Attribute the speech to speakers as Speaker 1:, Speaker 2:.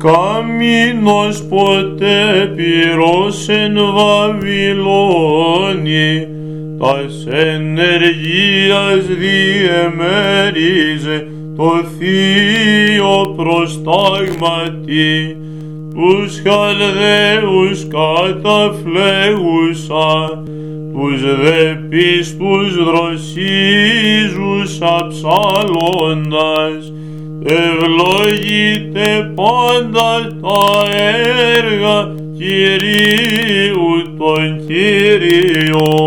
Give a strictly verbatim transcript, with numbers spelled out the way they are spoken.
Speaker 1: καμίνος ποτέ πυρός εν Βαβυλώνη, τας ενεργείας διεμέριζε το θείο προστάγματι, τους Χαλδαίους καταφλέγουσα, τους δε πίστους δροσίζουσα ψάλλοντας, ευλογείτε πάντα τα έργα Κυρίου των Κύριων.